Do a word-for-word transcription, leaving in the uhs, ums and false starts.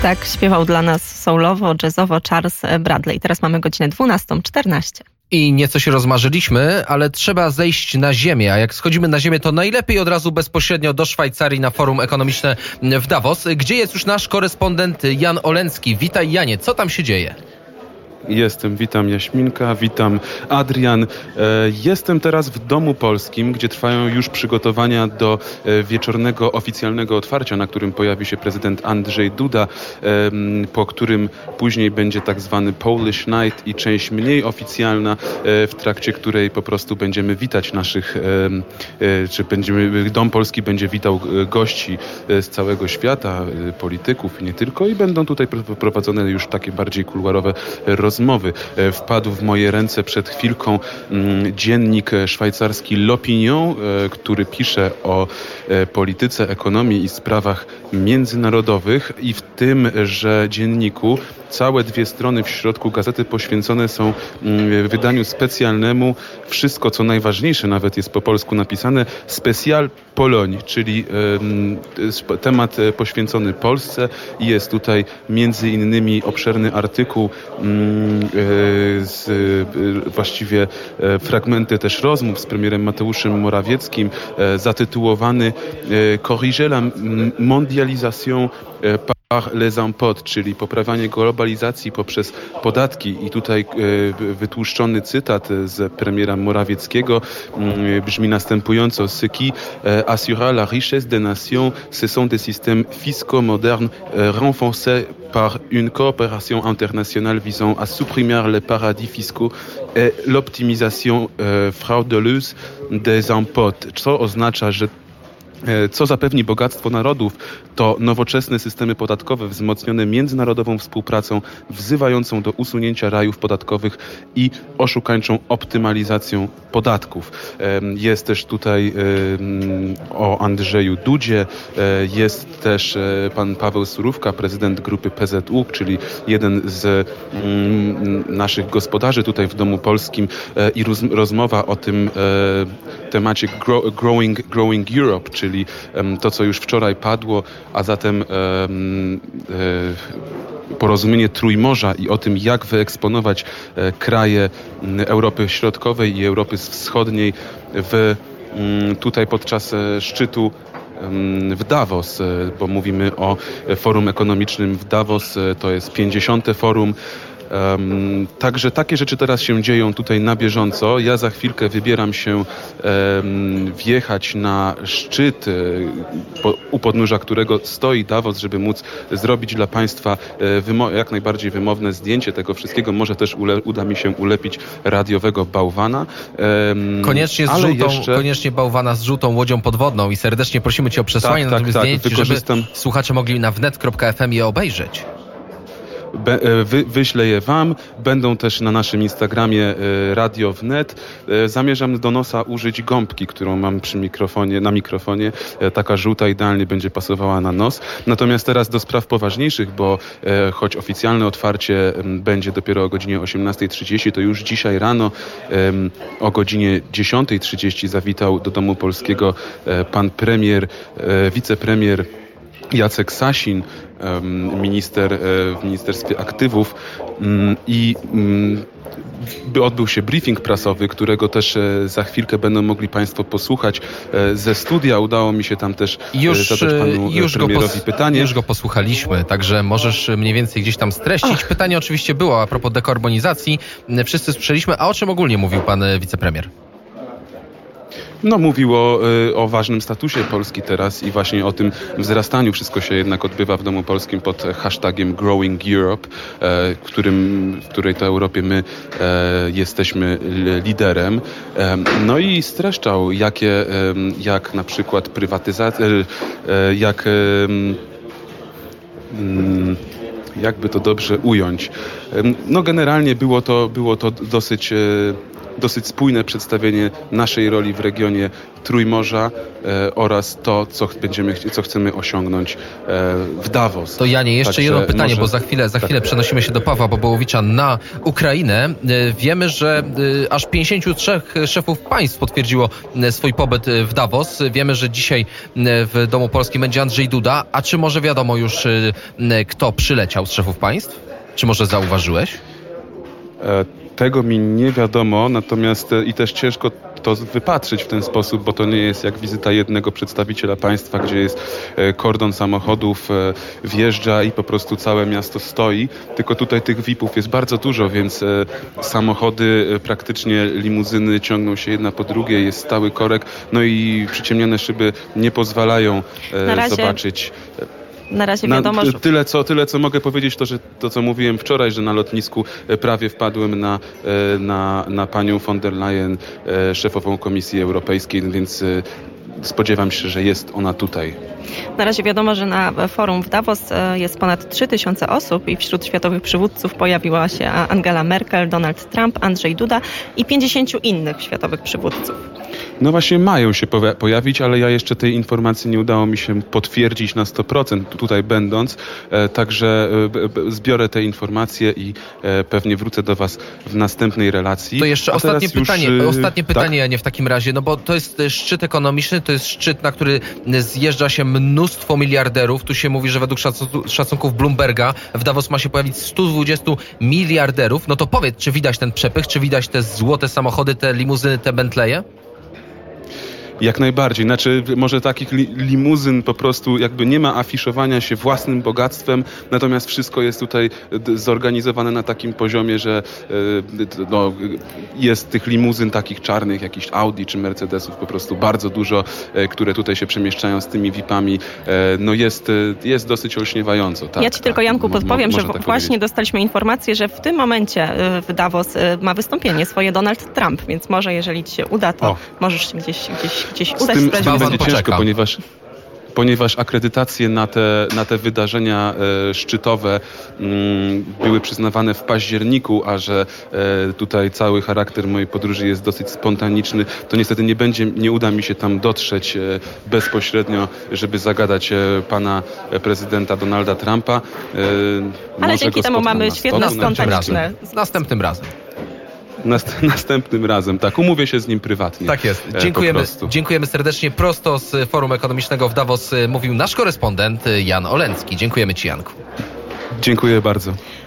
Tak śpiewał dla nas soulowo, jazzowo Charles Bradley. Teraz mamy godzinę dwunastą czternaście. I nieco się rozmarzyliśmy, ale trzeba zejść na ziemię. A jak schodzimy na ziemię, to najlepiej od razu bezpośrednio do Szwajcarii na forum ekonomiczne w Davos, gdzie jest już nasz korespondent Jan Olencki. Witaj, Janie, co tam się dzieje? Jestem, witam Jaśminka, witam Adrian. Jestem teraz w Domu Polskim, gdzie trwają już przygotowania do wieczornego oficjalnego otwarcia, na którym pojawi się prezydent Andrzej Duda, po którym później będzie tak zwany Polish Night i część mniej oficjalna, w trakcie której po prostu będziemy witać naszych, czy będziemy, Dom Polski będzie witał gości z całego świata, polityków i nie tylko, i będą tutaj prowadzone już takie bardziej kuluarowe rozmowy. rozmowy. Wpadł w moje ręce przed chwilką dziennik szwajcarski L'Opinion, który pisze o polityce, ekonomii i sprawach międzynarodowych, i w tymże dzienniku całe dwie strony w środku gazety poświęcone są wydaniu specjalnemu. Wszystko, co najważniejsze, nawet jest po polsku napisane, Specjal Poloń, czyli y, temat poświęcony Polsce. Jest tutaj między innymi obszerny artykuł, y, z, y, właściwie y, fragmenty też rozmów z premierem Mateuszem Morawieckim, y, zatytułowany y, Corriger la mondialisation y, par les impôts, czyli poprawianie globalizacji poprzez podatki. I tutaj y, wytłuszczony cytat z premiera Morawieckiego y, brzmi następująco: Ce qui y, assura la richesse des nations, ce sont des systèmes fiscaux modernes y, renforcés par une coopération internationale visant à supprimer les paradis fiscaux et l'optimisation y, frauduleuse des impôts. Co oznacza, że co zapewni bogactwo narodów, to nowoczesne systemy podatkowe wzmocnione międzynarodową współpracą, wzywającą do usunięcia rajów podatkowych i oszukańczą optymalizacją podatków. Jest też tutaj o Andrzeju Dudzie, jest też pan Paweł Surówka, prezydent grupy P Z U, czyli jeden z naszych gospodarzy tutaj w Domu Polskim, i rozmowa o tym temacie Growing, Growing Europe, czyli czyli to, co już wczoraj padło, a zatem porozumienie Trójmorza i o tym, jak wyeksponować kraje Europy Środkowej i Europy Wschodniej w, tutaj podczas szczytu w Davos, bo mówimy o forum ekonomicznym w Davos, to jest pięćdziesiąte forum. Um, także takie rzeczy teraz się dzieją tutaj na bieżąco. Ja za chwilkę wybieram się um, wjechać na szczyt, po, u podnóża którego stoi Davos, żeby móc zrobić dla Państwa wymo- jak najbardziej wymowne zdjęcie tego wszystkiego. Może też ule- uda mi się ulepić radiowego bałwana. Um, koniecznie, z żółtą, jeszcze... koniecznie bałwana z żółtą łodzią podwodną, i serdecznie prosimy Cię o przesłanie tak, na tym tak, zdjęć, tak, wykorzystam... żeby słuchacze mogli na wnet kropka f m je obejrzeć. Be, wy, wyślę je wam. Będą też na naszym Instagramie Radio Wnet. Zamierzam do nosa użyć gąbki, którą mam przy mikrofonie, na mikrofonie. Taka żółta idealnie będzie pasowała na nos. Natomiast teraz do spraw poważniejszych, bo choć oficjalne otwarcie będzie dopiero o godzinie osiemnastej trzydzieści, to już dzisiaj rano o godzinie dziesiątej trzydzieści zawitał do Domu Polskiego pan premier, wicepremier Jacek Sasin, minister w Ministerstwie Aktywów, i by odbył się briefing prasowy, którego też za chwilkę będą mogli Państwo posłuchać ze studia. Udało mi się tam też już, zadać panu już premierowi go pos- pytanie. Już go posłuchaliśmy, także możesz mniej więcej gdzieś tam streścić. Ach. Pytanie oczywiście było a propos dekarbonizacji. Wszyscy słyszeliśmy, a o czym ogólnie mówił pan wicepremier? No, mówił o, o ważnym statusie Polski teraz i właśnie o tym wzrastaniu. Wszystko się jednak odbywa w Domu Polskim pod hashtagiem Growing Europe, w, którym, w której to Europie my e, jesteśmy liderem. E, no i streszczał, jakie, e, jak na przykład prywatyzacja, e, jak... E, mm, jakby to dobrze ująć. No generalnie było to, było to dosyć... E, dosyć spójne przedstawienie naszej roli w regionie Trójmorza e, oraz to, co będziemy, co chcemy osiągnąć e, w Davos. To Janie, jeszcze Także jedno pytanie, może... bo za chwilę, za tak. chwilę przenosimy się do Pawła Bobołowicza na Ukrainę. E, Wiemy, że e, aż pięćdziesięciu trzech szefów państw potwierdziło e, swój pobyt w Davos. Wiemy, że dzisiaj e, w Domu Polskim będzie Andrzej Duda. A czy może wiadomo już, e, kto przyleciał z szefów państw? Czy może zauważyłeś? E, Tego mi nie wiadomo, natomiast e, i też ciężko to wypatrzyć w ten sposób, bo to nie jest jak wizyta jednego przedstawiciela państwa, gdzie jest e, kordon samochodów, e, wjeżdża i po prostu całe miasto stoi, tylko tutaj tych V I P-ów jest bardzo dużo, więc e, samochody, e, praktycznie limuzyny ciągną się jedna po drugiej, jest stały korek, no i przyciemnione szyby nie pozwalają e, Na razie... zobaczyć... E, Na razie Na, wiadomo, że... tyle, co, tyle, co mogę powiedzieć, to, że to, co mówiłem wczoraj, że na lotnisku prawie wpadłem na, na, na panią von der Leyen, szefową Komisji Europejskiej, więc spodziewam się, że jest ona tutaj. Na razie wiadomo, że na forum w Davos jest ponad trzy tysiące osób i wśród światowych przywódców pojawiła się Angela Merkel, Donald Trump, Andrzej Duda i pięćdziesięciu innych światowych przywódców. No właśnie mają się pojawić, ale ja jeszcze tej informacji nie udało mi się potwierdzić na sto procent tutaj będąc, także zbiorę te informacje i pewnie wrócę do Was w następnej relacji. To jeszcze A ostatnie pytanie, już, ostatnie pytanie, tak? a nie w takim razie, no bo to jest szczyt ekonomiczny, to jest szczyt, na który zjeżdża się mnóstwo miliarderów. Tu się mówi, że według szacunków Bloomberga w Davos ma się pojawić stu dwudziestu miliarderów. No to powiedz, czy widać ten przepych, czy widać te złote samochody, te limuzyny, te Bentleye? Jak najbardziej. Znaczy, może takich li, limuzyn po prostu jakby nie ma afiszowania się własnym bogactwem, natomiast wszystko jest tutaj d- zorganizowane na takim poziomie, że y, no, jest tych limuzyn takich czarnych, jakichś Audi czy Mercedesów po prostu bardzo dużo, y, które tutaj się przemieszczają z tymi V I P-ami. Y, no jest, y, jest dosyć olśniewająco. Tak, ja Ci tak, tylko, Janku, mo- podpowiem, mo- że tak właśnie powiedzieć. dostaliśmy informację, że w tym momencie y, w Davos y, ma wystąpienie swoje Donald Trump, więc może jeżeli Ci się uda, to O. możesz się gdzieś, gdzieś, gdzieś Z udać. tym, sprawdzić. z tym Bałwan będzie poczeka. ciężko, ponieważ, ponieważ akredytacje na te, na te wydarzenia e, szczytowe mm, były przyznawane w październiku, a że e, tutaj cały charakter mojej podróży jest dosyć spontaniczny, to niestety nie będzie, nie uda mi się tam dotrzeć e, bezpośrednio, żeby zagadać e, pana prezydenta Donalda Trumpa. E, Ale może dzięki go temu spotkam mamy na świetne stole. Następnym spontaniczne... razem. Następnym razem. Nast- następnym razem, tak. Umówię się z nim prywatnie. Tak jest. E, Dziękujemy, po prostu. dziękujemy serdecznie. Prosto z Forum Ekonomicznego w Davos mówił nasz korespondent Jan Olencki. Dziękujemy Ci, Janku. Dziękuję bardzo.